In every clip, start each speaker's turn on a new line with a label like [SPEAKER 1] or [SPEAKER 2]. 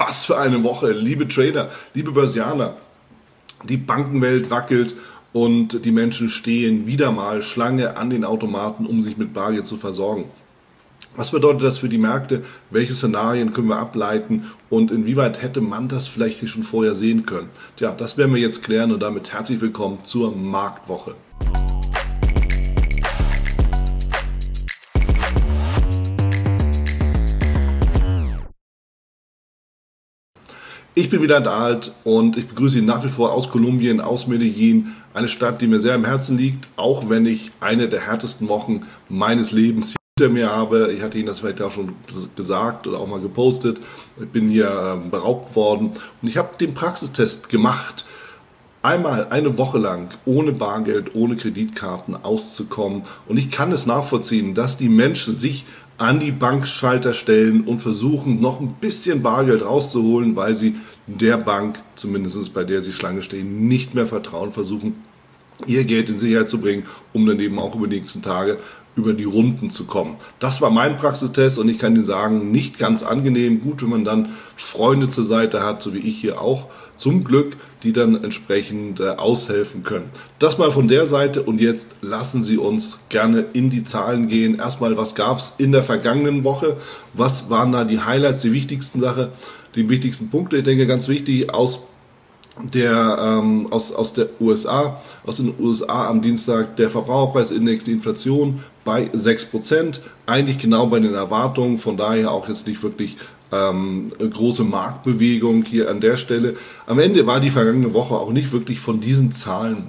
[SPEAKER 1] Was für eine Woche, liebe Trader, liebe Börsianer. Die Bankenwelt wackelt und die Menschen stehen wieder mal Schlange an den Automaten, um sich mit Bargeld zu versorgen. Was bedeutet das für die Märkte? Welche Szenarien können wir ableiten und inwieweit hätte man das vielleicht schon vorher sehen können? Tja, das werden wir jetzt klären und damit herzlich willkommen zur Marktwoche. Ich bin wieder da und ich begrüße Sie nach wie vor aus Kolumbien, aus Medellin, eine Stadt, die mir sehr am Herzen liegt, auch wenn ich eine der härtesten Wochen meines Lebens hinter mir habe. Ich hatte Ihnen das vielleicht auch schon gesagt oder auch mal gepostet. Ich bin hier beraubt worden und ich habe den Praxistest gemacht, einmal eine Woche lang ohne Bargeld, ohne Kreditkarten auszukommen. Und ich kann es nachvollziehen, dass die Menschen sich an die Bankschalter stellen und versuchen, noch ein bisschen Bargeld rauszuholen, weil sie der Bank, zumindest bei der sie Schlange stehen, nicht mehr vertrauen, versuchen, ihr Geld in Sicherheit zu bringen, um dann eben auch über die nächsten Tage über die Runden zu kommen. Das war mein Praxistest und ich kann Ihnen sagen, nicht ganz angenehm. Gut, wenn man dann Freunde zur Seite hat, so wie ich hier auch, zum Glück, die dann entsprechend aushelfen können. Das mal von der Seite und jetzt lassen Sie uns gerne in die Zahlen gehen. Erstmal, was gab es in der vergangenen Woche? Was waren da die Highlights, die wichtigsten Sachen, die wichtigsten Punkte? Ich denke, ganz wichtig aus den USA am Dienstag der Verbraucherpreisindex, die Inflation bei 6%, eigentlich genau bei den Erwartungen, von daher auch jetzt nicht wirklich große Marktbewegung hier an der Stelle. Am Ende war die vergangene Woche auch nicht wirklich von diesen Zahlen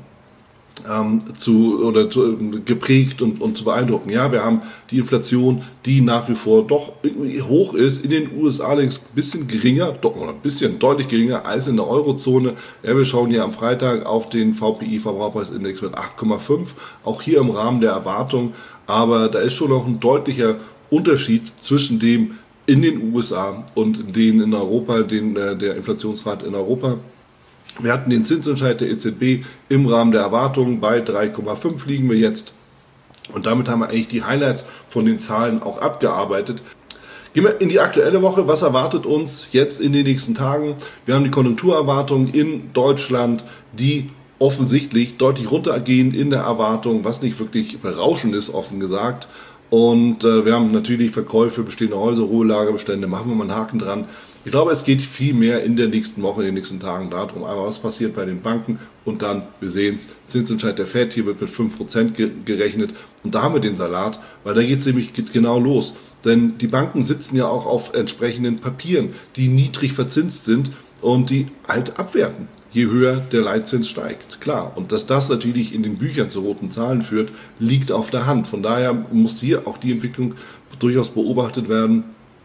[SPEAKER 1] geprägt und zu beeindrucken. Ja, wir haben die Inflation, die nach wie vor doch irgendwie hoch ist, in den USA allerdings ein bisschen geringer, deutlich geringer als in der Eurozone. Ja, wir schauen hier am Freitag auf den VPI, Verbraucherpreisindex mit 8,5, auch hier im Rahmen der Erwartung, aber da ist schon noch ein deutlicher Unterschied zwischen dem in den USA und den in Europa, der Inflationsrate in Europa. Wir hatten den Zinsentscheid der EZB im Rahmen der Erwartungen, bei 3,5 liegen wir jetzt. Und damit haben wir eigentlich die Highlights von den Zahlen auch abgearbeitet. Gehen wir in die aktuelle Woche. Was erwartet uns jetzt in den nächsten Tagen? Wir haben die Konjunkturerwartungen in Deutschland, die offensichtlich deutlich runtergehen in der Erwartung, was nicht wirklich berauschend ist, offen gesagt. Und wir haben natürlich Verkäufe, bestehende Häuser, Ruhelagerbestände, machen wir mal einen Haken dran. Ich glaube, es geht viel mehr in der nächsten Woche, in den nächsten Tagen darum, einmal was passiert bei den Banken und dann, wir sehen es, Zinsentscheid der FED, hier wird mit 5% gerechnet und da haben wir den Salat, weil da geht es nämlich genau los. Denn die Banken sitzen ja auch auf entsprechenden Papieren, die niedrig verzinst sind und die halt abwerten, je höher der Leitzins steigt. Klar, und dass das natürlich in den Büchern zu roten Zahlen führt, liegt auf der Hand. Von daher muss hier auch die Entwicklung durchaus beobachtet werden.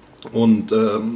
[SPEAKER 1] Und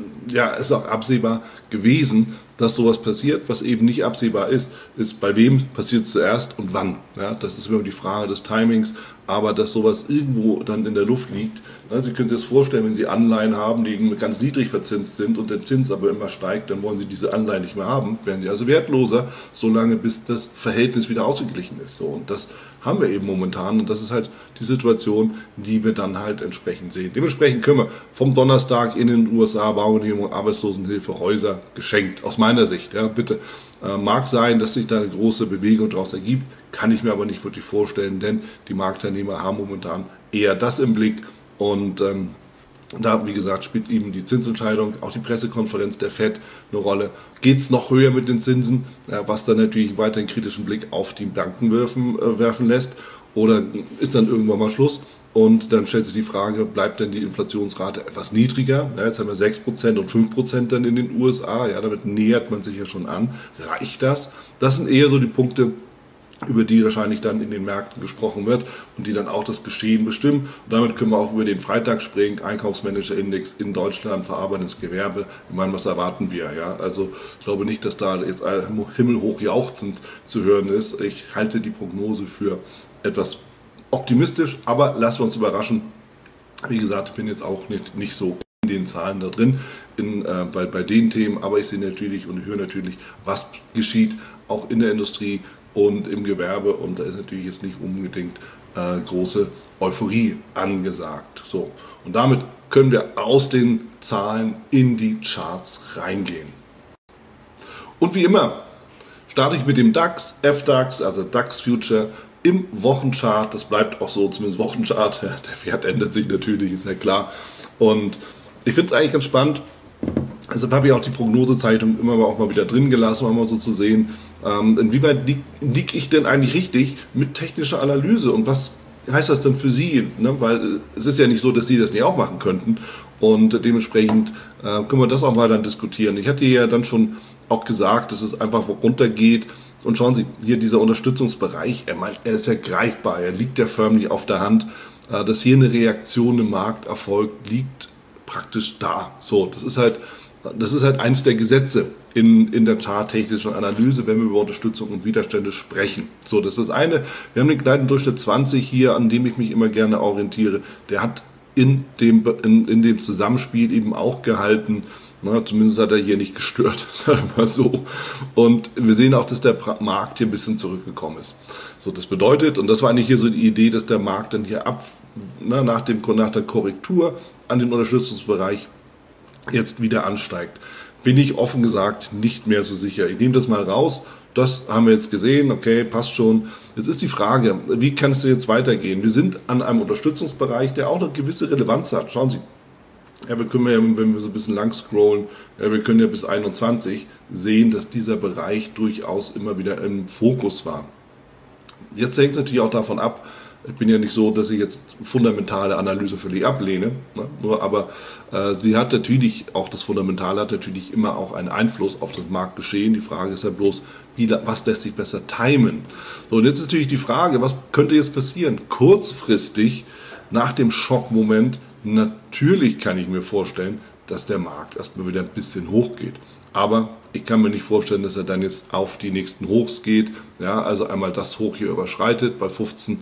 [SPEAKER 1] ist auch absehbar gewesen, dass sowas passiert. Was eben nicht absehbar ist bei wem passiert es zuerst und wann. Ja, das ist immer die Frage des Timings, aber dass sowas irgendwo dann in der Luft liegt. Ja, Sie können sich das vorstellen, wenn Sie Anleihen haben, die ganz niedrig verzinst sind und der Zins aber immer steigt, dann wollen Sie diese Anleihen nicht mehr haben, werden sie also wertloser, solange bis das Verhältnis wieder ausgeglichen ist. So, und das haben wir eben momentan und das ist halt die Situation, die wir dann halt entsprechend sehen. Dementsprechend können wir vom Donnerstag in den USA Baugenehmigung, Arbeitslosenhilfe, Häuser geschenkt, aus meiner Sicht. Ja, bitte. Mag sein, dass sich da eine große Bewegung daraus ergibt, kann ich mir aber nicht wirklich vorstellen, denn die Marktteilnehmer haben momentan eher das im Blick und da, wie gesagt, spielt eben die Zinsentscheidung, auch die Pressekonferenz der FED eine Rolle. Geht es noch höher mit den Zinsen, was dann natürlich weiter einen kritischen Blick auf die Banken werfen lässt, oder ist dann irgendwann mal Schluss? Und dann stellt sich die Frage, bleibt denn die Inflationsrate etwas niedriger? Ja, jetzt haben wir 6% und 5% dann in den USA, ja, damit nähert man sich ja schon an. Reicht das? Das sind eher so die Punkte, über die wahrscheinlich dann in den Märkten gesprochen wird und die dann auch das Geschehen bestimmen. Und damit können wir auch über den Freitag springen, Einkaufsmanager-Index in Deutschland, verarbeitendes Gewerbe. Ich meine, was erwarten wir? Ja? Also ich glaube nicht, dass da jetzt himmelhoch jauchzend zu hören ist. Ich halte die Prognose für etwas optimistisch, aber lassen wir uns überraschen. Wie gesagt, ich bin jetzt auch nicht so in den Zahlen da drin, bei den Themen, aber ich sehe natürlich und höre natürlich, was geschieht, auch in der Industrie und im Gewerbe, und da ist natürlich jetzt nicht unbedingt große Euphorie angesagt. So. Und damit können wir aus den Zahlen in die Charts reingehen. Und wie immer starte ich mit dem DAX, FDAX, also DAX Future im Wochenchart. Das bleibt auch so, zumindest Wochenchart. Der Wert ändert sich natürlich, ist ja klar. Und ich finde es eigentlich ganz spannend. Deshalb habe ich auch die Prognosezeichnung immer auch mal wieder drin gelassen, um mal so zu sehen, inwieweit liege ich denn eigentlich richtig mit technischer Analyse und was heißt das denn für Sie? Ne? Weil es ist ja nicht so, dass Sie das nicht auch machen könnten und dementsprechend können wir das auch mal dann diskutieren. Ich hatte ja dann schon auch gesagt, dass es einfach runtergeht und schauen Sie, hier dieser Unterstützungsbereich, er ist ja greifbar, er liegt ja förmlich auf der Hand, dass hier eine Reaktion im Markt erfolgt, liegt praktisch da. So, das ist halt eins der Gesetze in der charttechnischen Analyse, wenn wir über Unterstützung und Widerstände sprechen. So, das ist eine. Wir haben den Gleitendurchschnitt 20 hier, an dem ich mich immer gerne orientiere. Der hat in dem Zusammenspiel eben auch gehalten. Na, zumindest hat er hier nicht gestört, sagen wir mal so. Und wir sehen auch, dass der Markt hier ein bisschen zurückgekommen ist. So, das bedeutet, und das war eigentlich hier so die Idee, dass der Markt dann hier nach der Korrektur an den Unterstützungsbereich jetzt wieder ansteigt. Bin ich offen gesagt nicht mehr so sicher. Ich nehme das mal raus. Das haben wir jetzt gesehen. Okay, passt schon. Jetzt ist die Frage, wie kann es jetzt weitergehen? Wir sind an einem Unterstützungsbereich, der auch eine gewisse Relevanz hat. Schauen Sie. Ja, wir können ja, wenn wir so ein bisschen lang scrollen, wir können ja bis 21 sehen, dass dieser Bereich durchaus immer wieder im Fokus war. Jetzt hängt es natürlich auch davon ab, ich bin ja nicht so, dass ich jetzt fundamentale Analyse völlig ablehne, ne? Aber sie hat natürlich, auch das Fundamentale hat natürlich immer auch einen Einfluss auf das Marktgeschehen. Die Frage ist ja bloß, was lässt sich besser timen? So, und jetzt ist natürlich die Frage, was könnte jetzt passieren? Kurzfristig, nach dem Schockmoment, natürlich kann ich mir vorstellen, dass der Markt erstmal wieder ein bisschen hochgeht. Aber ich kann mir nicht vorstellen, dass er dann jetzt auf die nächsten Hochs geht. Ja, also einmal das Hoch hier überschreitet bei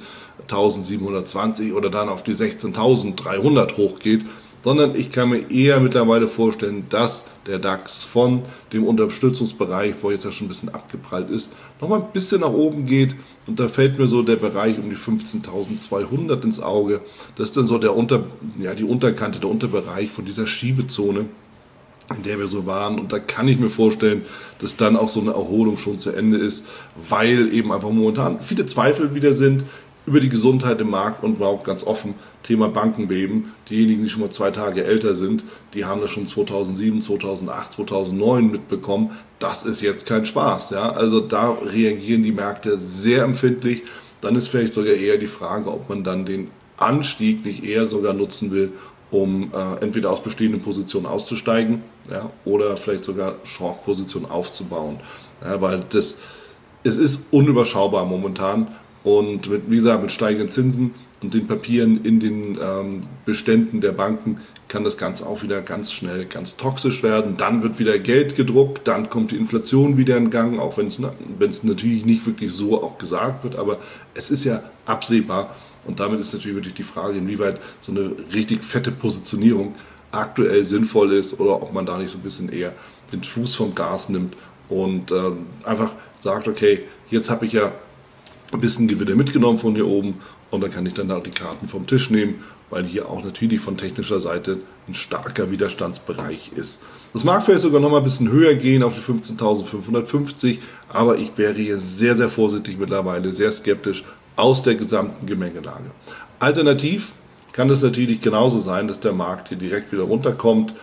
[SPEAKER 1] 15.720 oder dann auf die 16.300 hochgeht. Sondern ich kann mir eher mittlerweile vorstellen, dass der DAX von dem Unterstützungsbereich, wo jetzt ja schon ein bisschen abgeprallt ist, nochmal ein bisschen nach oben geht. Und da fällt mir so der Bereich um die 15.200 ins Auge. Das ist dann so die Unterkante, der Unterbereich von dieser Schiebezone, in der wir so waren. Und da kann ich mir vorstellen, dass dann auch so eine Erholung schon zu Ende ist, weil eben einfach momentan viele Zweifel wieder sind über die Gesundheit im Markt und überhaupt ganz offen Thema Bankenbeben. Diejenigen, die schon mal 2 Tage älter sind, die haben das schon 2007, 2008, 2009 mitbekommen. Das ist jetzt kein Spaß. Ja? Also da reagieren die Märkte sehr empfindlich. Dann ist vielleicht sogar eher die Frage, ob man dann den Anstieg nicht eher sogar nutzen will, um entweder aus bestehenden Positionen auszusteigen, ja, oder vielleicht sogar Short-Positionen aufzubauen. Ja, weil es ist unüberschaubar momentan. Und wie gesagt, mit steigenden Zinsen und den Papieren in den Beständen der Banken kann das Ganze auch wieder ganz schnell ganz toxisch werden. Dann wird wieder Geld gedruckt, dann kommt die Inflation wieder in Gang, auch wenn es natürlich nicht wirklich so auch gesagt wird, aber es ist ja absehbar. Und damit ist natürlich wirklich die Frage, inwieweit so eine richtig fette Positionierung aktuell sinnvoll ist oder ob man da nicht so ein bisschen eher den Fuß vom Gas nimmt und einfach sagt, okay, jetzt habe ich ja ein bisschen Gewinne mitgenommen von hier oben und dann kann ich dann auch die Karten vom Tisch nehmen, weil hier auch natürlich von technischer Seite ein starker Widerstandsbereich ist. Das mag vielleicht sogar noch mal ein bisschen höher gehen auf die 15.550, aber ich wäre hier sehr, sehr vorsichtig mittlerweile, sehr skeptisch aus der gesamten Gemengelage. Alternativ kann es natürlich genauso sein, dass der Markt hier direkt wieder runterkommt,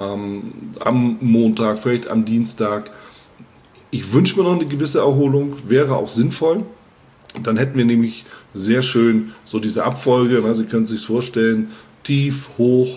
[SPEAKER 1] am Montag, vielleicht am Dienstag. Ich wünsche mir noch eine gewisse Erholung, wäre auch sinnvoll. Dann hätten wir nämlich sehr schön so diese Abfolge, Sie können es sich vorstellen, tief, hoch,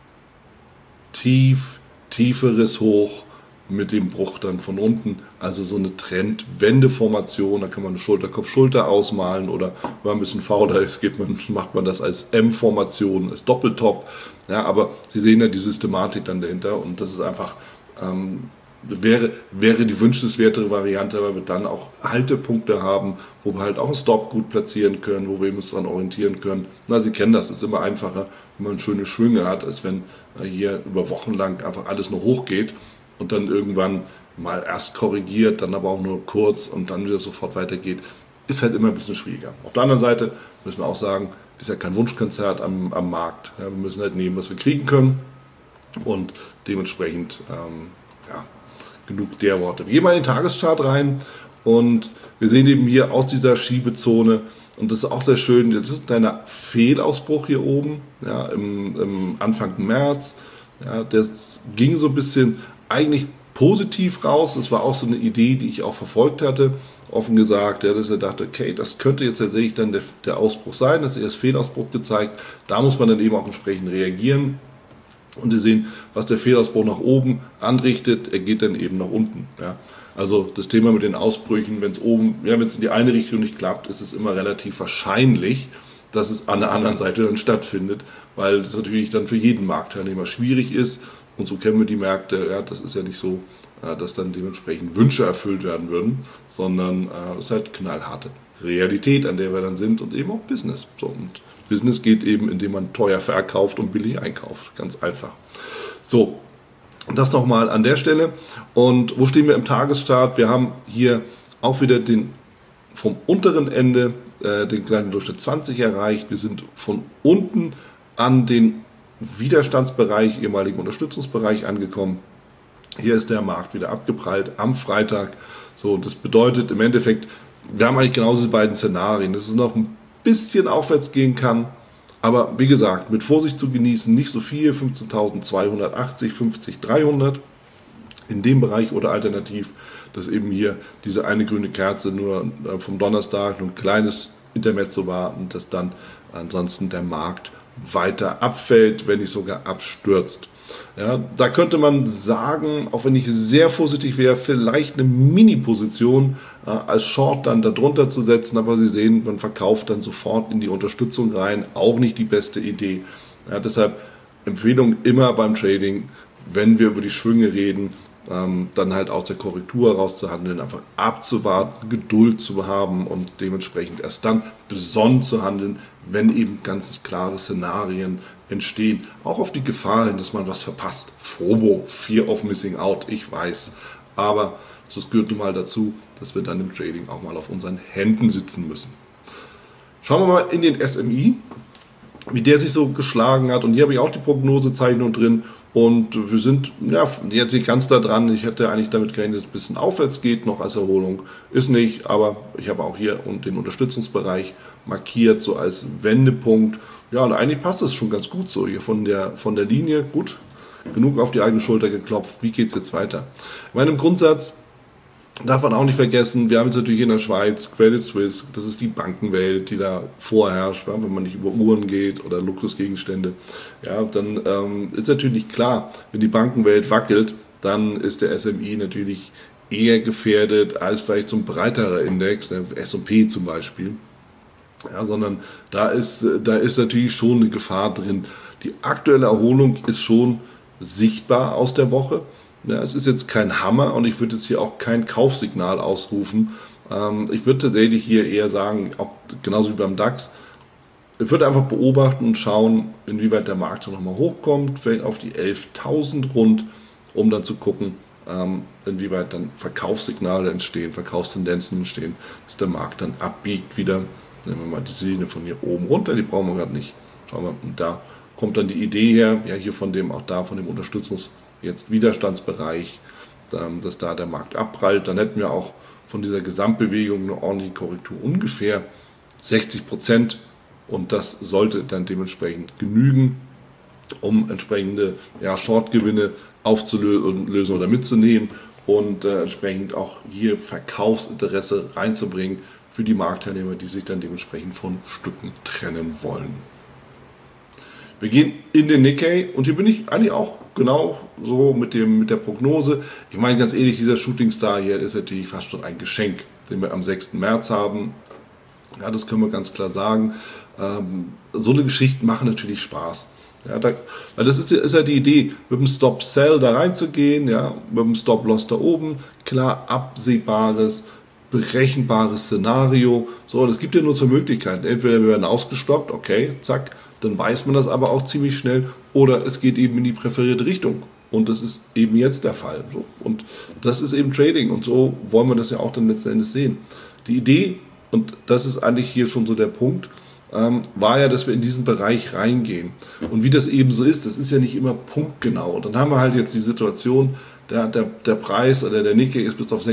[SPEAKER 1] tief, tieferes Hoch mit dem Bruch dann von unten, also so eine Trendwendeformation, da kann man eine Schulter-Kopf-Schulter ausmalen oder wenn man ein bisschen fauler ist, macht man das als M-Formation, als Doppeltop, ja, aber Sie sehen ja die Systematik dann dahinter und das ist einfach wäre die wünschenswertere Variante, weil wir dann auch Haltepunkte haben, wo wir halt auch einen Stop gut platzieren können, wo wir uns daran orientieren können. Sie kennen das, ist immer einfacher, wenn man schöne Schwünge hat, als wenn hier über Wochen lang einfach alles nur hochgeht und dann irgendwann mal erst korrigiert, dann aber auch nur kurz und dann wieder sofort weitergeht. Ist halt immer ein bisschen schwieriger. Auf der anderen Seite müssen wir auch sagen, ist ja kein Wunschkonzert am Markt. Ja, wir müssen halt nehmen, was wir kriegen können und dementsprechend ja, genug der Worte. Wir gehen mal in den Tageschart rein und wir sehen eben hier aus dieser Schiebezone, und das ist auch sehr schön, das ist ein kleiner Fehlausbruch hier oben, ja, im Anfang März. Ja, das ging so ein bisschen eigentlich positiv raus. Das war auch so eine Idee, die ich auch verfolgt hatte, offen gesagt, ja, dass er dachte, okay, das könnte jetzt tatsächlich dann der Ausbruch sein, das ist erst Fehlausbruch gezeigt. Da muss man dann eben auch entsprechend reagieren. Und Sie sehen, was der Fehlausbruch nach oben anrichtet, er geht dann eben nach unten. Ja. Also das Thema mit den Ausbrüchen, wenn es oben, ja, wenn es in die eine Richtung nicht klappt, ist es immer relativ wahrscheinlich, dass es an der anderen Seite dann stattfindet, weil das natürlich dann für jeden Marktteilnehmer schwierig ist. Und so kennen wir die Märkte, ja, das ist ja nicht so, dass dann dementsprechend Wünsche erfüllt werden würden, sondern es ist halt knallharte Realität, an der wir dann sind, und eben auch Business. So, und Business geht eben, indem man teuer verkauft und billig einkauft. Ganz einfach. So, das nochmal an der Stelle. Und wo stehen wir im Tagesstart? Wir haben hier auch wieder den vom unteren Ende den kleinen Durchschnitt 20 erreicht. Wir sind von unten an den Widerstandsbereich, ehemaligen Unterstützungsbereich angekommen. Hier ist der Markt wieder abgeprallt am Freitag. So, das bedeutet im Endeffekt, wir haben eigentlich genauso die beiden Szenarien, dass es noch ein bisschen aufwärts gehen kann, aber wie gesagt, mit Vorsicht zu genießen, nicht so viel, 15.280, 50.300 in dem Bereich oder alternativ, dass eben hier diese eine grüne Kerze nur vom Donnerstag ein kleines Intermezzo war und dass dann ansonsten der Markt weiter abfällt, wenn nicht sogar abstürzt. Ja, da könnte man sagen, auch wenn ich sehr vorsichtig wäre, vielleicht eine Mini-Position als Short dann darunter zu setzen, aber Sie sehen, man verkauft dann sofort in die Unterstützung rein, auch nicht die beste Idee. Ja, deshalb Empfehlung immer beim Trading, wenn wir über die Schwünge reden, dann halt aus der Korrektur herauszuhandeln, einfach abzuwarten, Geduld zu haben und dementsprechend erst dann besonnen zu handeln, wenn eben ganz klare Szenarien entstehen. Auch auf die Gefahr hin, dass man was verpasst. FOMO, Fear of Missing Out, ich weiß. Aber das gehört nun mal dazu, dass wir dann im Trading auch mal auf unseren Händen sitzen müssen. Schauen wir mal in den SMI, wie der sich so geschlagen hat. Und hier habe ich auch die Prognosezeichnung drin. Und wir sind ja jetzt nicht ganz da dran. Ich hätte eigentlich damit gerechnet, dass es ein bisschen aufwärts geht, noch als Erholung. Ist nicht, aber ich habe auch hier den Unterstützungsbereich markiert, so als Wendepunkt. Ja, und eigentlich passt das schon ganz gut so hier von der Linie. Gut, genug auf die eigene Schulter geklopft. Wie geht es jetzt weiter? Ich meine, im Grundsatz darf man auch nicht vergessen, wir haben jetzt natürlich in der Schweiz Credit Suisse, das ist die Bankenwelt, die da vorherrscht, wenn man nicht über Uhren geht oder Luxusgegenstände. Ja, dann ist natürlich klar, wenn die Bankenwelt wackelt, dann ist der SMI natürlich eher gefährdet als vielleicht so ein breiterer Index, der S&P zum Beispiel. Ja, sondern da ist natürlich schon eine Gefahr drin. Die aktuelle Erholung ist schon sichtbar aus der Woche. Ja, es ist jetzt kein Hammer und ich würde jetzt hier auch kein Kaufsignal ausrufen. Ich würde tatsächlich hier eher sagen, auch genauso wie beim DAX, ich würde einfach beobachten und schauen, inwieweit der Markt nochmal hochkommt, vielleicht auf die 11.000 rund, um dann zu gucken, inwieweit dann Verkaufssignale entstehen, Verkaufstendenzen entstehen, dass der Markt dann abbiegt wieder. Nehmen wir mal diese Linie von hier oben runter, die brauchen wir gerade nicht. Schauen wir, und da kommt dann die Idee her, ja hier von dem jetzt Widerstandsbereich, dass da der Markt abprallt. Dann hätten wir auch von dieser Gesamtbewegung eine ordentliche Korrektur, ungefähr 60%. Und das sollte dann dementsprechend genügen, um entsprechende Shortgewinne aufzulösen oder mitzunehmen und entsprechend auch hier Verkaufsinteresse reinzubringen für die Marktteilnehmer, die sich dann dementsprechend von Stücken trennen wollen. Wir gehen in den Nikkei und hier bin ich eigentlich auch genau so mit der Prognose. Ich meine ganz ehrlich, dieser Shooting Star hier ist natürlich fast schon ein Geschenk, den wir am 6. März haben. Ja, das können wir ganz klar sagen. So eine Geschichte machen natürlich Spaß. Ja, weil das ist ja die Idee, mit dem Stop-Sell da reinzugehen, ja, mit dem Stop-Loss da oben, klar absehbares, berechenbares Szenario. So, und es gibt ja nur zwei Möglichkeiten. Entweder wir werden ausgestoppt, okay, zack, dann weiß man das aber auch ziemlich schnell, oder es geht eben in die präferierte Richtung. Und das ist eben jetzt der Fall. So. Und das ist eben Trading und so wollen wir das ja auch dann letzten Endes sehen. Die Idee, und das ist eigentlich hier schon so der Punkt, war ja, dass wir in diesen Bereich reingehen. Und wie das eben so ist, das ist ja nicht immer punktgenau. Und dann haben wir halt jetzt die Situation, der Preis oder der Nikkei ist bis auf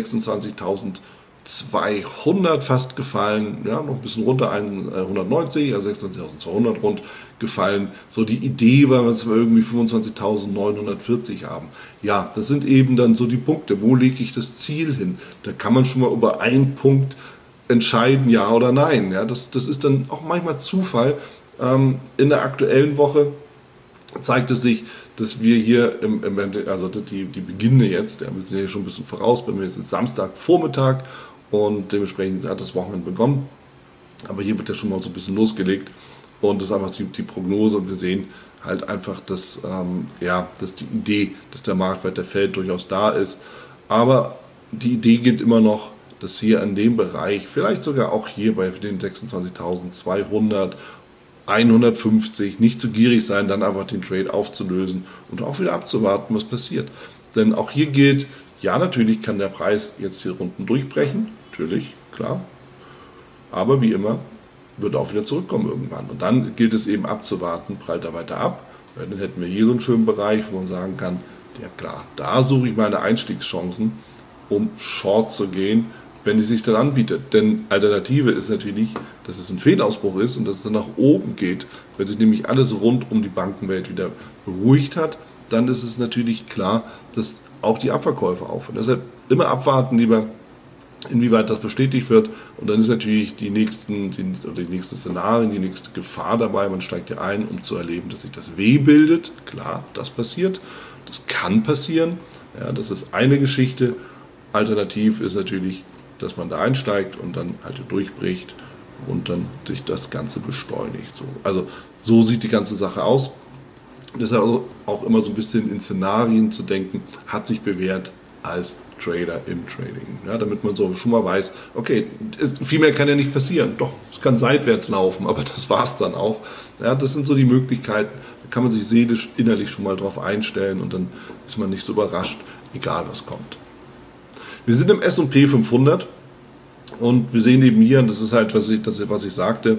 [SPEAKER 1] 26.200 fast gefallen, ja, noch ein bisschen runter, 190, also 26.200 rund gefallen. So die Idee war, dass wir irgendwie 25.940 haben. Ja, das sind eben dann so die Punkte. Wo lege ich das Ziel hin? Da kann man schon mal über einen Punkt entscheiden, ja oder nein. Ja, das ist dann auch manchmal Zufall. In der aktuellen Woche zeigt es sich, dass wir hier, also die Beginne jetzt, wir sind ja schon ein bisschen voraus, bei mir ist jetzt Samstagvormittag und dementsprechend hat das Wochenende begonnen. Aber hier wird ja schon mal so ein bisschen losgelegt und das ist einfach die Prognose und wir sehen halt einfach, dass die Idee, dass der Markt weiter fällt, durchaus da ist. Aber die Idee gilt immer noch, dass hier an dem Bereich, vielleicht sogar auch hier bei den 26.200, 150, nicht zu gierig sein, dann einfach den Trade aufzulösen und auch wieder abzuwarten, was passiert. Denn auch hier gilt, ja, natürlich kann der Preis jetzt hier unten durchbrechen, natürlich, klar, aber wie immer wird er auch wieder zurückkommen irgendwann. Und dann gilt es eben abzuwarten, prallt er weiter ab, weil dann hätten wir hier so einen schönen Bereich, wo man sagen kann, ja klar, da suche ich meine Einstiegschancen, um Short zu gehen, wenn die sich dann anbietet. Denn Alternative ist natürlich, dass es ein Fehlausbruch ist und dass es dann nach oben geht. Wenn sich nämlich alles rund um die Bankenwelt wieder beruhigt hat, dann ist es natürlich klar, dass auch die Abverkäufe aufhören. Deshalb immer abwarten lieber, inwieweit das bestätigt wird. Und dann ist natürlich die nächsten Szenarien, die nächste Gefahr dabei. Man steigt ja ein, um zu erleben, dass sich das W bildet. Klar, das passiert. Das kann passieren. Ja, das ist eine Geschichte. Alternativ ist natürlich, dass man da einsteigt und dann halt durchbricht und dann sich das Ganze beschleunigt. Also so sieht die ganze Sache aus. Deshalb also auch immer so ein bisschen in Szenarien zu denken, hat sich bewährt als Trader im Trading. Ja, damit man so schon mal weiß, okay, viel mehr kann ja nicht passieren. Doch, es kann seitwärts laufen, aber das war es dann auch. Ja, das sind so die Möglichkeiten, da kann man sich seelisch, innerlich schon mal drauf einstellen und dann ist man nicht so überrascht, egal was kommt. Wir sind im S&P 500 und wir sehen eben hier, und das ist halt, was ich sagte,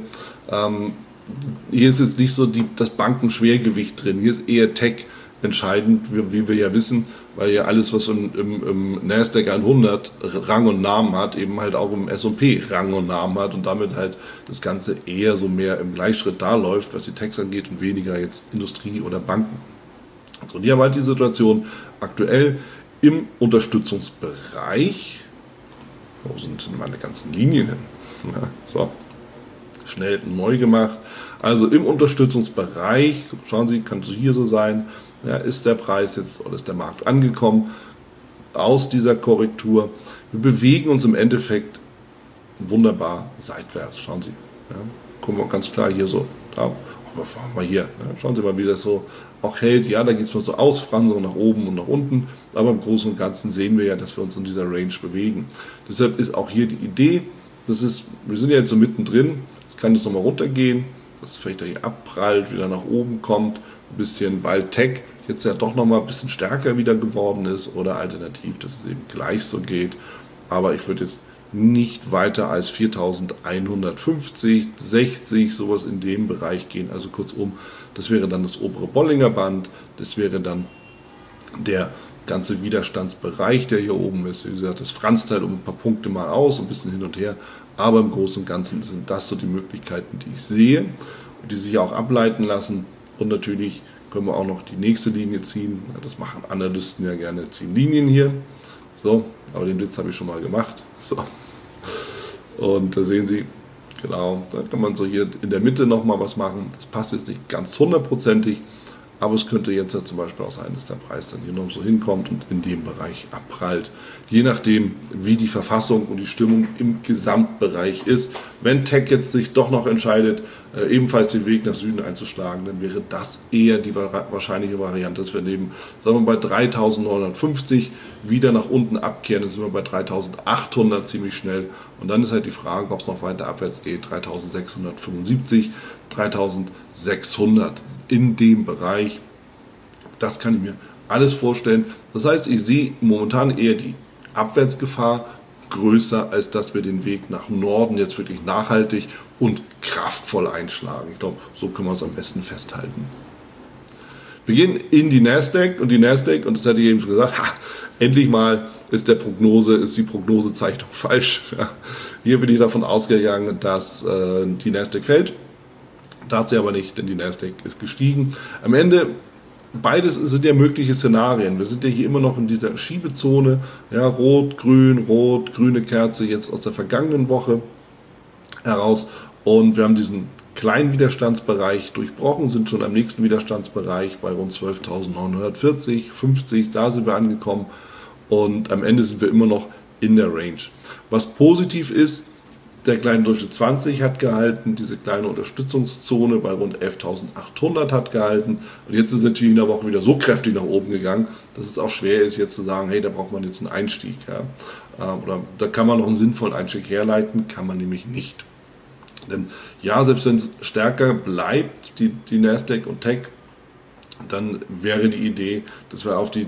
[SPEAKER 1] hier ist jetzt nicht so das Bankenschwergewicht drin, hier ist eher Tech entscheidend, wie wir ja wissen, weil ja alles, was im Nasdaq 100 Rang und Namen hat, eben halt auch im S&P Rang und Namen hat und damit halt das Ganze eher so mehr im Gleichschritt da läuft, was die Techs angeht und weniger jetzt Industrie oder Banken. So, und hier haben wir halt die Situation aktuell im Unterstützungsbereich. Wo sind denn meine ganzen Linien hin? Ja, so, schnell neu gemacht. Also im Unterstützungsbereich, schauen Sie, kann es hier so sein, ja, ist der Preis jetzt oder ist der Markt angekommen aus dieser Korrektur. Wir bewegen uns im Endeffekt wunderbar seitwärts. Schauen Sie, ja, gucken wir ganz klar hier so, da, mal hier, ja, schauen Sie mal, wie das so auch hält. Ja, da geht es mal so Ausfranzung nach oben und nach unten, aber im Großen und Ganzen sehen wir ja, dass wir uns in dieser Range bewegen. Deshalb ist auch hier die Idee, wir sind ja jetzt so mittendrin, es kann jetzt nochmal runtergehen, dass es vielleicht hier abprallt, wieder nach oben kommt, ein bisschen, weil Tech jetzt ja doch nochmal ein bisschen stärker wieder geworden ist oder alternativ, dass es eben gleich so geht. Aber ich würde jetzt nicht weiter als 4.150, 60, sowas in dem Bereich gehen. Also kurzum, das wäre dann das obere Bollinger Band, das wäre dann der ganze Widerstandsbereich, der hier oben ist. Wie gesagt, das franzt halt um ein paar Punkte mal aus, ein bisschen hin und her. Aber im Großen und Ganzen sind das so die Möglichkeiten, die ich sehe und die sich auch ableiten lassen. Und natürlich können wir auch noch die nächste Linie ziehen. Das machen Analysten ja gerne, ziehen Linien hier. So, aber den Witz habe ich schon mal gemacht. So. Und da sehen Sie, genau, da kann man so hier in der Mitte nochmal was machen. Das passt jetzt nicht ganz hundertprozentig, aber es könnte jetzt ja zum Beispiel auch sein, dass der Preis dann hier noch so hinkommt und in dem Bereich abprallt. Je nachdem, wie die Verfassung und die Stimmung im Gesamtbereich ist. Wenn Tech jetzt sich doch noch entscheidet, ebenfalls den Weg nach Süden einzuschlagen, dann wäre das eher die wahrscheinliche Variante, dass wir neben, sagen wir bei 3.950 wieder nach unten abkehren, dann sind wir bei 3.800 ziemlich schnell. Und dann ist halt die Frage, ob es noch weiter abwärts geht, 3.675, 3.600 in dem Bereich. Das kann ich mir alles vorstellen. Das heißt, ich sehe momentan eher die Abwärtsgefahr größer, als dass wir den Weg nach Norden jetzt wirklich nachhaltig und kraftvoll einschlagen. Ich glaube, so können wir es am besten festhalten. Wir gehen in die Nasdaq und das hatte ich eben schon gesagt, endlich mal ist die Prognosezeichnung falsch. Ja. Hier bin ich davon ausgegangen, dass die Nasdaq fällt. Tat sie aber nicht, denn die Nasdaq ist gestiegen. Am Ende, beides sind ja mögliche Szenarien. Wir sind ja hier immer noch in dieser Schiebezone. Ja, rot, grüne Kerze jetzt aus der vergangenen Woche heraus. Und wir haben diesen kleinen Widerstandsbereich durchbrochen, sind schon am nächsten Widerstandsbereich bei rund 12.940, 50, da sind wir angekommen. Und am Ende sind wir immer noch in der Range. Was positiv ist, der kleine Durchschnitt 20 hat gehalten, diese kleine Unterstützungszone bei rund 11.800 hat gehalten. Und jetzt ist es natürlich in der Woche wieder so kräftig nach oben gegangen, dass es auch schwer ist, jetzt zu sagen, hey, da braucht man jetzt einen Einstieg. Ja. Oder da kann man noch einen sinnvollen Einstieg herleiten, kann man nämlich nicht. Denn ja, selbst wenn es stärker bleibt, die Nasdaq und Tech, dann wäre die Idee, dass wir auf die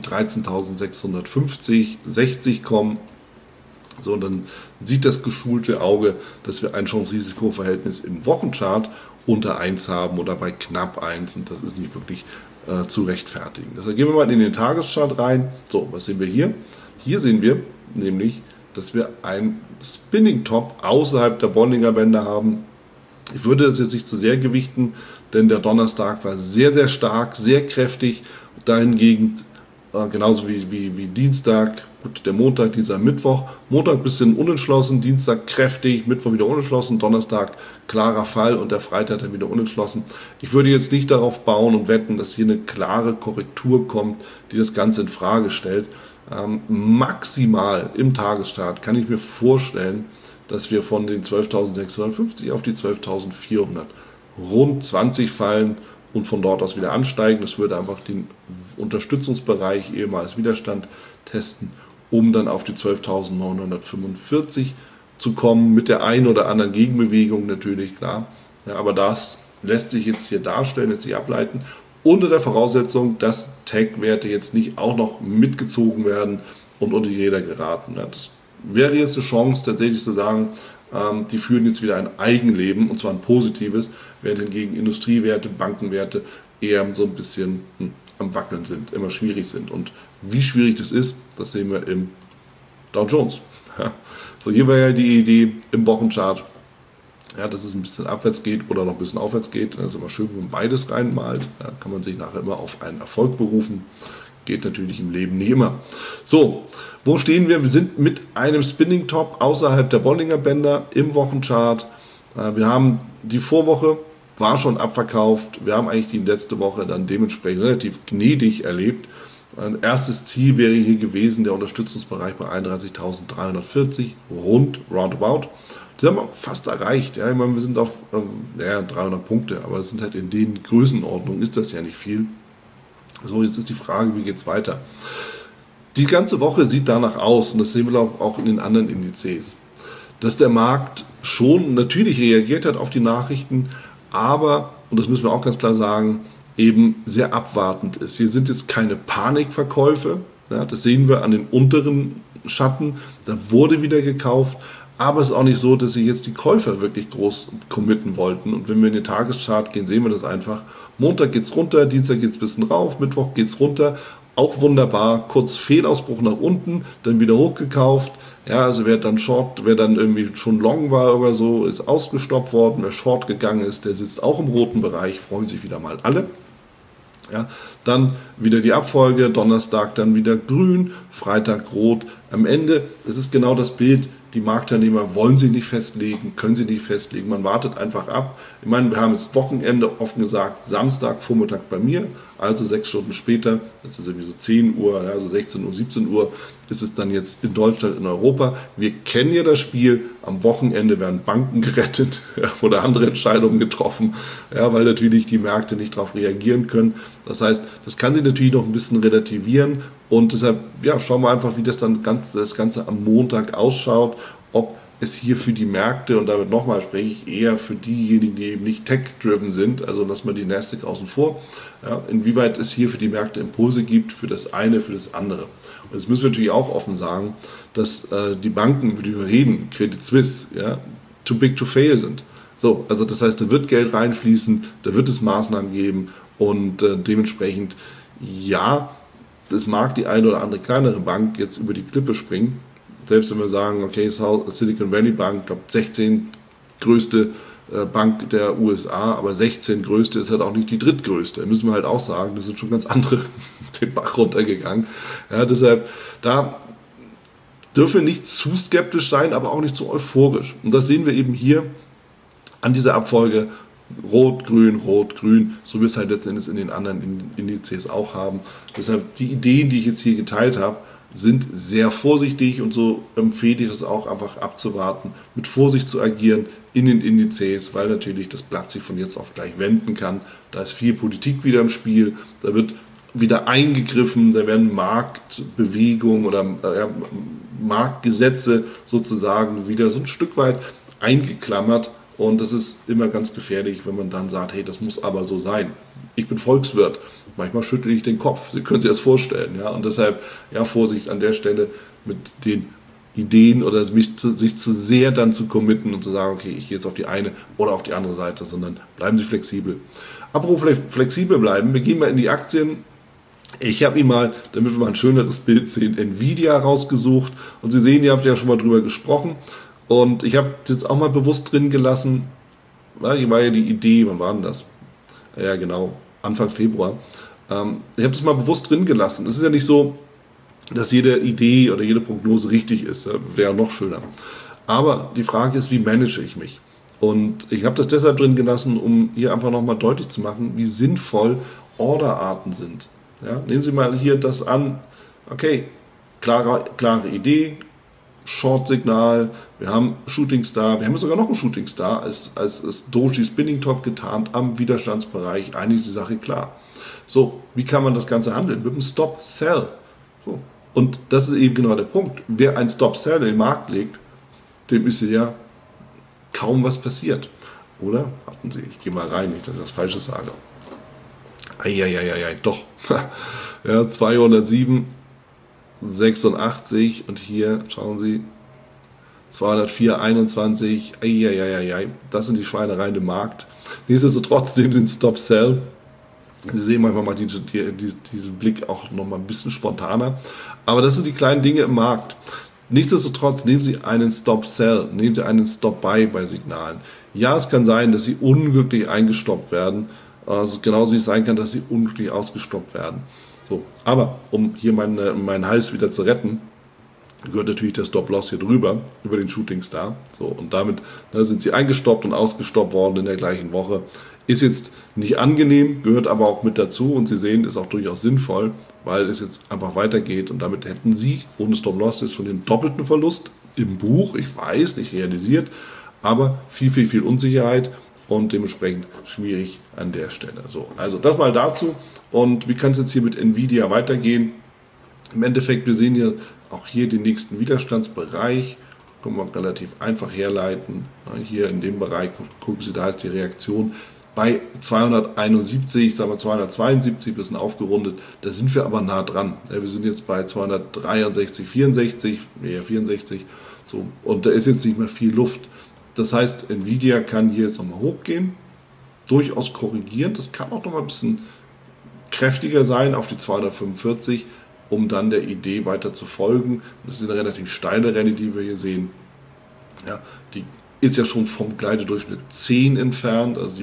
[SPEAKER 1] 13.650, 60 kommen. So, und dann sieht das geschulte Auge, dass wir ein Chance-Risiko-Verhältnis im Wochenchart unter 1 haben oder bei knapp 1, und das ist nicht wirklich zu rechtfertigen. Deshalb gehen wir mal in den Tageschart rein. So, was sehen wir hier? Hier sehen wir nämlich, dass wir ein Spinning Top außerhalb der Bollinger Bänder haben. Ich würde das jetzt nicht zu sehr gewichten, denn der Donnerstag war sehr, sehr stark, sehr kräftig. Dahingegen genauso wie Dienstag, gut, der Montag, Dienstag, Mittwoch. Montag ein bisschen unentschlossen, Dienstag kräftig, Mittwoch wieder unentschlossen, Donnerstag klarer Fall und der Freitag dann wieder unentschlossen. Ich würde jetzt nicht darauf bauen und wetten, dass hier eine klare Korrektur kommt, die das Ganze in Frage stellt. Maximal im Tagesstart kann ich mir vorstellen, dass wir von den 12.650 auf die 12.400 rund 20 fallen und von dort aus wieder ansteigen. Das würde einfach den Unterstützungsbereich ehemals Widerstand testen, um dann auf die 12.945 zu kommen, mit der einen oder anderen Gegenbewegung natürlich, klar. Ja, aber das lässt sich jetzt hier darstellen, lässt sich ableiten, unter der Voraussetzung, dass Tech-Werte jetzt nicht auch noch mitgezogen werden und unter die Räder geraten. Ja, das wäre jetzt eine Chance, tatsächlich zu sagen, die führen jetzt wieder ein Eigenleben, und zwar ein positives, während hingegen Industriewerte, Bankenwerte eher so ein bisschen am Wackeln sind, immer schwierig sind. Und wie schwierig das ist, das sehen wir im Dow Jones. Ja. So, hier wäre ja die Idee im Wochenchart, ja, dass es ein bisschen abwärts geht oder noch ein bisschen aufwärts geht. Das ist immer schön, wenn man beides reinmalt. Da kann man sich nachher immer auf einen Erfolg berufen. Geht natürlich im Leben nicht immer. So, wo stehen wir? Wir sind mit einem Spinning Top außerhalb der Bollinger Bänder im Wochenchart. Wir haben die Vorwoche, war schon abverkauft. Wir haben eigentlich die letzte Woche dann dementsprechend relativ gnädig erlebt. Ein erstes Ziel wäre hier gewesen, der Unterstützungsbereich bei 31.340, roundabout. Das haben wir fast erreicht. Ja, ich meine, wir sind auf 300 Punkte, aber es sind halt in den Größenordnungen, ist das ja nicht viel. So, jetzt ist die Frage, wie geht es weiter? Die ganze Woche sieht danach aus, und das sehen wir auch in den anderen Indizes, dass der Markt schon natürlich reagiert hat auf die Nachrichten, aber, und das müssen wir auch ganz klar sagen, eben sehr abwartend ist. Hier sind jetzt keine Panikverkäufe, ja, das sehen wir an den unteren Schatten, da wurde wieder gekauft, aber es ist auch nicht so, dass sich jetzt die Käufer wirklich groß committen wollten. Und wenn wir in den Tageschart gehen, sehen wir das einfach. Montag geht's runter, Dienstag geht's ein bisschen rauf, Mittwoch geht's runter. Auch wunderbar, kurz Fehlausbruch nach unten, dann wieder hochgekauft. Ja, also wer dann irgendwie schon long war oder so, ist ausgestoppt worden. Wer Short gegangen ist, der sitzt auch im roten Bereich, freuen sich wieder mal alle. Ja, dann wieder die Abfolge, Donnerstag dann wieder grün, Freitag rot. Am Ende, das ist genau das Bild, die Marktteilnehmer wollen sich nicht festlegen, können sich nicht festlegen, man wartet einfach ab. Ich meine, wir haben jetzt Wochenende, offen gesagt, Samstag, Vormittag bei mir, also 6 Stunden später, das ist irgendwie so 10 Uhr, also 16 Uhr, 17 Uhr, ist es dann jetzt in Deutschland, in Europa. Wir kennen ja das Spiel, am Wochenende werden Banken gerettet oder andere Entscheidungen getroffen, ja, weil natürlich die Märkte nicht darauf reagieren können. Das heißt, das kann sich natürlich noch ein bisschen relativieren und deshalb schauen wir einfach, wie das Ganze am Montag ausschaut, ob es hier für die Märkte, und damit nochmal spreche ich eher für diejenigen, die eben nicht tech-driven sind, also lassen wir die Nasdaq außen vor, ja, inwieweit es hier für die Märkte Impulse gibt, für das eine, für das andere. Und jetzt müssen wir natürlich auch offen sagen, dass die Banken, über die wir reden, Credit Suisse, ja, too big to fail sind. So, also das heißt, da wird Geld reinfließen, da wird es Maßnahmen geben und dementsprechend, ja, es mag die eine oder andere kleinere Bank jetzt über die Klippe springen, selbst wenn wir sagen, okay, Silicon Valley Bank, glaube 16 größte Bank der USA, aber 16 größte ist halt auch nicht die drittgrößte. Da müssen wir halt auch sagen, das sind schon ganz andere den Bach runtergegangen. Ja, deshalb, da dürfen wir nicht zu skeptisch sein, aber auch nicht zu euphorisch. Und das sehen wir eben hier an dieser Abfolge Rot, Grün, so wie es halt letztendlich in den anderen Indizes auch haben. Deshalb die Ideen, die ich jetzt hier geteilt habe, sind sehr vorsichtig und so empfehle ich es auch einfach abzuwarten, mit Vorsicht zu agieren in den Indizes, weil natürlich das Blatt sich von jetzt auf gleich wenden kann. Da ist viel Politik wieder im Spiel, da wird wieder eingegriffen, da werden Marktbewegungen oder Marktgesetze sozusagen wieder so ein Stück weit eingeklammert. Und das ist immer ganz gefährlich, wenn man dann sagt, hey, das muss aber so sein. Ich bin Volkswirt. Manchmal schüttle ich den Kopf. Sie können sich das vorstellen. Ja? Und deshalb, ja, Vorsicht an der Stelle mit den Ideen oder sich zu sehr dann zu committen und zu sagen, okay, ich gehe jetzt auf die eine oder auf die andere Seite, sondern bleiben Sie flexibel. Apropos flexibel bleiben, wir gehen mal in die Aktien. Ich habe Ihnen mal, damit wir mal ein schöneres Bild sehen, Nvidia rausgesucht. Und Sie sehen, ihr habt ja schon mal drüber gesprochen. Und ich habe das auch mal bewusst drin gelassen. Ja, hier war ja die Idee, wann war denn das? Ja, genau, Anfang Februar. Ich habe das mal bewusst drin gelassen. Es ist ja nicht so, dass jede Idee oder jede Prognose richtig ist. Wäre noch schöner. Aber die Frage ist, wie manage ich mich? Und ich habe das deshalb drin gelassen, um hier einfach nochmal deutlich zu machen, wie sinnvoll Orderarten sind. Ja, nehmen Sie mal hier das an. Okay, klare Idee, Short-Signal, wir haben Shooting Star, wir haben sogar noch einen Shooting Star als Doji Spinning Top getarnt am Widerstandsbereich. Eigentlich ist die Sache klar. So, wie kann man das Ganze handeln? Mit einem Stop-Sell. So. Und das ist eben genau der Punkt. Wer ein Stop-Sell in den Markt legt, dem ist ja kaum was passiert. Oder? Warten Sie, ich gehe mal rein, nicht, dass ich das Falsches sage. Eieieiei, doch. Ja, 207, 86 und hier, schauen Sie, 204, 21, eieieiei, das sind die Schweinereien im Markt. Nichtsdestotrotz nehmen Sie einen Stop-Sell. Sie sehen manchmal mal diesen Blick auch nochmal ein bisschen spontaner. Aber das sind die kleinen Dinge im Markt. Nichtsdestotrotz nehmen Sie einen Stop-Sell, nehmen Sie einen Stop-Buy bei Signalen. Ja, es kann sein, dass Sie unglücklich eingestoppt werden, also genauso wie es sein kann, dass Sie unglücklich ausgestoppt werden. So, aber um hier meinen Hals wieder zu retten, gehört natürlich der Stop-Loss hier drüber, über den Shooting Star. So, und damit sind Sie eingestoppt und ausgestoppt worden in der gleichen Woche. Ist jetzt nicht angenehm, gehört aber auch mit dazu und Sie sehen, ist auch durchaus sinnvoll, weil es jetzt einfach weitergeht und damit hätten Sie ohne Stop-Loss jetzt schon den doppelten Verlust im Buch, ich weiß, nicht realisiert, aber viel Unsicherheit und dementsprechend schwierig an der Stelle. So, also das mal dazu. Und wie kann es jetzt hier mit Nvidia weitergehen? Im Endeffekt, wir sehen hier auch hier den nächsten Widerstandsbereich. Können wir relativ einfach herleiten. Hier in dem Bereich, gucken Sie, da ist die Reaktion bei 271, sagen wir 272, bisschen aufgerundet. Da sind wir aber nah dran. Wir sind jetzt bei 263, 64, eher 64. So, und da ist jetzt nicht mehr viel Luft. Das heißt, Nvidia kann hier jetzt nochmal hochgehen, durchaus korrigieren. Das kann auch nochmal ein bisschen kräftiger sein auf die 245, um dann der Idee weiter zu folgen. Das ist eine relativ steile Rallye, die wir hier sehen. Ja, die ist ja schon vom Gleitedurchschnitt 10 entfernt. Also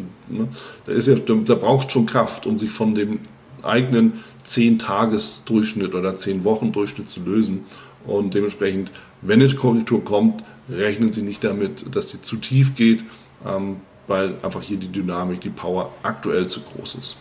[SPEAKER 1] da braucht schon Kraft, um sich von dem eigenen 10-Tages-Durchschnitt oder 10-Wochen-Durchschnitt zu lösen. Und dementsprechend, wenn eine Korrektur kommt, rechnen Sie nicht damit, dass die zu tief geht, weil einfach hier die Dynamik, die Power aktuell zu groß ist.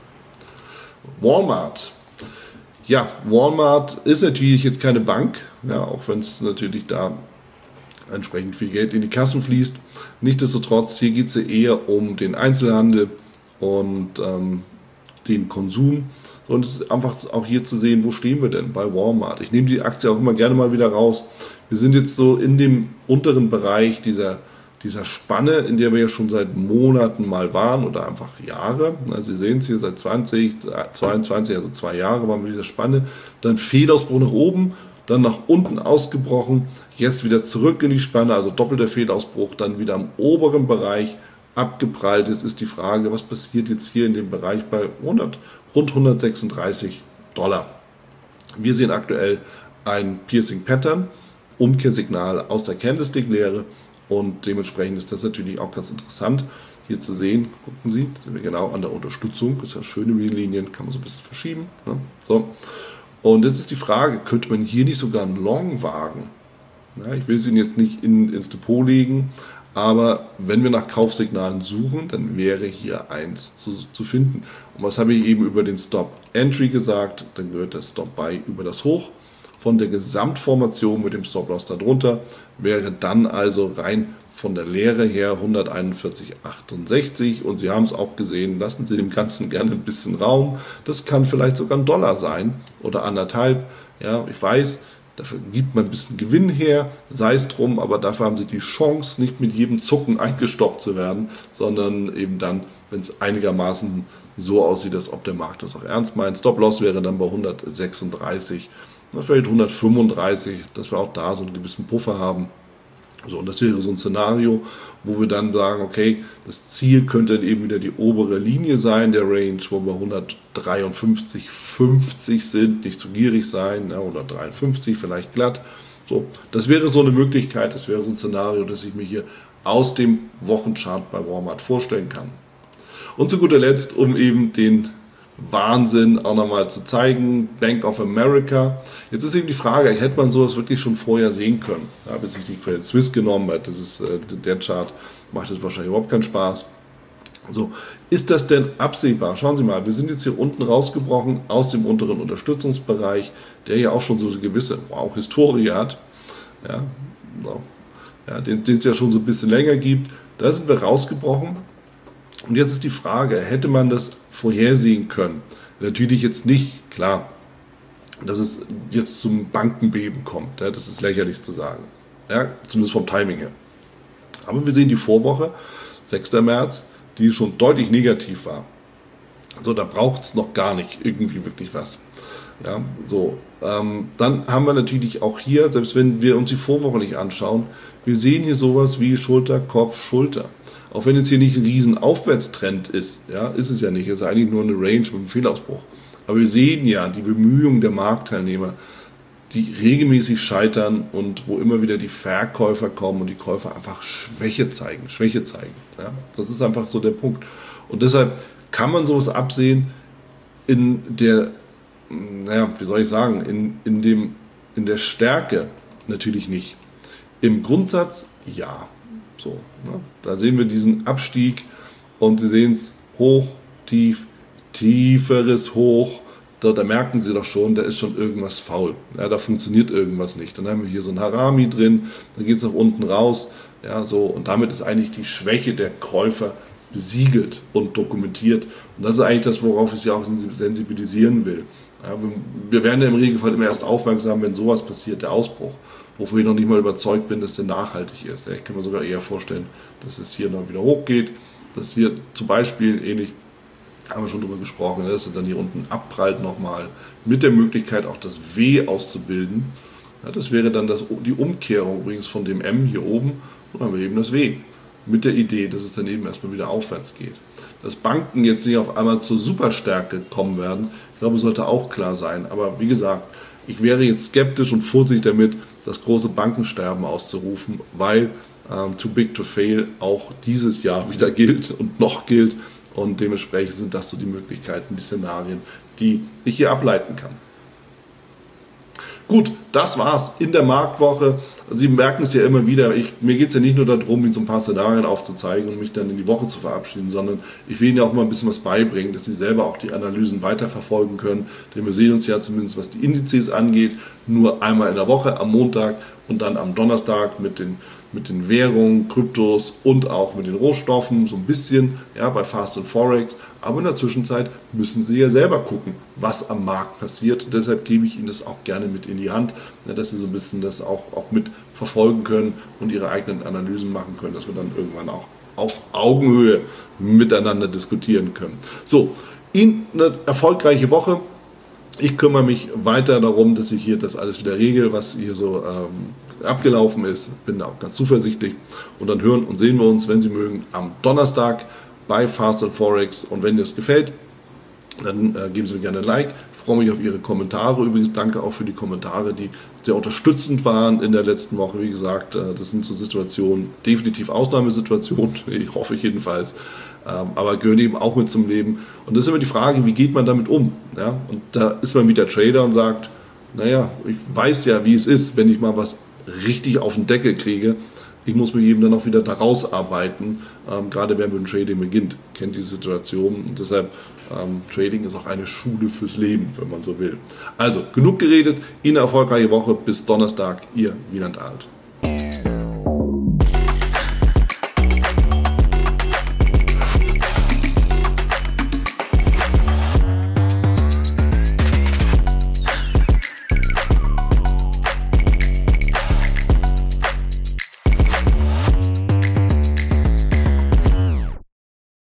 [SPEAKER 1] Walmart. Ja, Walmart ist natürlich jetzt keine Bank, ja, auch wenn es natürlich da entsprechend viel Geld in die Kassen fließt. Nichtsdestotrotz, hier geht es ja eher um den Einzelhandel und den Konsum. So, und es ist einfach auch hier zu sehen, wo stehen wir denn bei Walmart. Ich nehme die Aktie auch immer gerne mal wieder raus. Wir sind jetzt so in dem unteren Bereich dieser Spanne, in der wir ja schon seit Monaten mal waren oder einfach Jahre. Also Sie sehen es hier seit 2022, also 2 Jahre waren wir in dieser Spanne. Dann Fehlausbruch nach oben, dann nach unten ausgebrochen, jetzt wieder zurück in die Spanne, also doppelter Fehlausbruch, dann wieder am oberen Bereich abgeprallt. Jetzt ist die Frage, was passiert jetzt hier in dem Bereich bei rund 136 $. Wir sehen aktuell ein Piercing Pattern, Umkehrsignal aus der Candlestick-Lehre. Und dementsprechend ist das natürlich auch ganz interessant hier zu sehen. Gucken Sie, sind wir genau an der Unterstützung. Das ist ja schöne Linien, kann man so ein bisschen verschieben. Ne? So. Und jetzt ist die Frage, könnte man hier nicht sogar einen Long wagen? Ja, ich will es Ihnen jetzt nicht ins Depot legen, aber wenn wir nach Kaufsignalen suchen, dann wäre hier eins zu finden. Und was habe ich eben über den Stop Entry gesagt? Dann gehört der Stop Buy über das Hoch von der Gesamtformation mit dem Stop-Loss darunter, wäre dann also rein von der Lehre her 141,68 und Sie haben es auch gesehen, lassen Sie dem Ganzen gerne ein bisschen Raum. Das kann vielleicht sogar $1 sein oder 1,5. Ja, ich weiß, dafür gibt man ein bisschen Gewinn her, sei es drum, aber dafür haben Sie die Chance, nicht mit jedem Zucken eingestoppt zu werden, sondern eben dann, wenn es einigermaßen so aussieht, als ob der Markt das auch ernst meint. Stop-Loss wäre dann bei 136. Vielleicht 135, dass wir auch da so einen gewissen Puffer haben. So, und das wäre so ein Szenario, wo wir dann sagen, okay, das Ziel könnte dann eben wieder die obere Linie sein, der Range, wo wir 153,50 sind, nicht zu gierig sein, ja, oder 53 vielleicht glatt. So, das wäre so eine Möglichkeit, das wäre so ein Szenario, das ich mir hier aus dem Wochenchart bei Walmart vorstellen kann. Und zu guter Letzt, um eben den Wahnsinn auch nochmal zu zeigen, Bank of America. Jetzt ist eben die Frage, hätte man sowas wirklich schon vorher sehen können? Ja, bis ich die Credit Suisse genommen habe, das ist der Chart, macht jetzt wahrscheinlich überhaupt keinen Spaß. So, ist das denn absehbar? Schauen Sie mal, wir sind jetzt hier unten rausgebrochen aus dem unteren Unterstützungsbereich, der ja auch schon so eine gewisse Historie hat, ja, so. Ja, den es ja schon so ein bisschen länger gibt. Da sind wir rausgebrochen. Und jetzt ist die Frage, hätte man das vorhersehen können? Natürlich jetzt nicht, klar, dass es jetzt zum Bankenbeben kommt. Ja, das ist lächerlich zu sagen. Ja, zumindest vom Timing her. Aber wir sehen die Vorwoche, 6. März, die schon deutlich negativ war. So, da braucht es noch gar nicht irgendwie wirklich was. Ja, so, dann haben wir natürlich auch hier, selbst wenn wir uns die Vorwoche nicht anschauen, wir sehen hier sowas wie Schulter, Kopf, Schulter. Auch wenn jetzt hier nicht ein riesen Aufwärtstrend ist, ja, ist es ja nicht, es ist eigentlich nur eine Range mit einem Fehlausbruch. Aber wir sehen ja die Bemühungen der Marktteilnehmer, die regelmäßig scheitern und wo immer wieder die Verkäufer kommen und die Käufer einfach Schwäche zeigen. Ja. Das ist einfach so der Punkt. Und deshalb kann man sowas absehen in der, naja, wie soll ich sagen, in der Stärke natürlich nicht. Im Grundsatz ja. So, ne? Da sehen wir diesen Abstieg und Sie sehen es hoch, tief, tieferes Hoch. Da merken Sie doch schon, da ist schon irgendwas faul. Ja, da funktioniert irgendwas nicht. Dann haben wir hier so ein Harami drin, dann geht es nach unten raus. Ja, so, und damit ist eigentlich die Schwäche der Käufer besiegelt und dokumentiert. Und das ist eigentlich das, worauf ich Sie auch sensibilisieren will. Ja, wir werden ja im Regelfall immer erst aufmerksam, wenn sowas passiert, der Ausbruch. Wovon ich noch nicht mal überzeugt bin, dass der nachhaltig ist. Ich kann mir sogar eher vorstellen, dass es hier noch wieder hochgeht. Dass hier zum Beispiel, ähnlich, haben wir schon drüber gesprochen, dass er dann hier unten abprallt nochmal, mit der Möglichkeit auch das W auszubilden. Ja, das wäre dann die Umkehrung übrigens von dem M hier oben, und dann haben wir eben das W. Mit der Idee, dass es dann eben erstmal wieder aufwärts geht. Dass Banken jetzt nicht auf einmal zur Superstärke kommen werden, ich glaube, sollte auch klar sein. Aber wie gesagt, ich wäre jetzt skeptisch und vorsichtig damit, das große Bankensterben auszurufen, weil too big to fail auch dieses Jahr wieder gilt und noch gilt. Und dementsprechend sind das so die Möglichkeiten, die Szenarien, die ich hier ableiten kann. Gut, das war's in der Marktwoche. Sie merken es ja immer wieder, mir geht es ja nicht nur darum, Ihnen so ein paar Szenarien aufzuzeigen und mich dann in die Woche zu verabschieden, sondern ich will Ihnen ja auch mal ein bisschen was beibringen, dass Sie selber auch die Analysen weiterverfolgen können. Denn wir sehen uns ja zumindest, was die Indizes angeht, nur einmal in der Woche, am Montag und dann am Donnerstag mit den Währungen, Kryptos und auch mit den Rohstoffen, so ein bisschen, ja, bei Fast und Forex. Aber in der Zwischenzeit müssen Sie ja selber gucken, was am Markt passiert. Und deshalb gebe ich Ihnen das auch gerne mit in die Hand, ja, dass Sie so ein bisschen das auch mit verfolgen können und Ihre eigenen Analysen machen können, dass wir dann irgendwann auch auf Augenhöhe miteinander diskutieren können. So, Ihnen eine erfolgreiche Woche. Ich kümmere mich weiter darum, dass ich hier das alles wieder regel, was hier so abgelaufen ist. Bin da auch ganz zuversichtlich. Und dann hören und sehen wir uns, wenn Sie mögen, am Donnerstag bei Fast and Forex. Und wenn dir es gefällt, dann geben Sie mir gerne ein Like. Ich freue mich auf Ihre Kommentare. Übrigens danke auch für die Kommentare, die sehr unterstützend waren in der letzten Woche. Wie gesagt, das sind so Situationen, definitiv Ausnahmesituationen, ich hoffe ich jedenfalls. Aber gehören eben auch mit zum Leben. Und das ist immer die Frage, wie geht man damit um? Ja? Und da ist man wieder Trader und sagt, naja, ich weiß ja, wie es ist, wenn ich mal was richtig auf den Deckel kriege. Ich muss mich eben dann auch wieder da rausarbeiten, gerade wenn man mit dem Trading beginnt, kennt diese Situation. Und deshalb, Trading ist auch eine Schule fürs Leben, wenn man so will. Also, genug geredet, Ihnen eine erfolgreiche Woche, bis Donnerstag, Ihr Wieland Alt.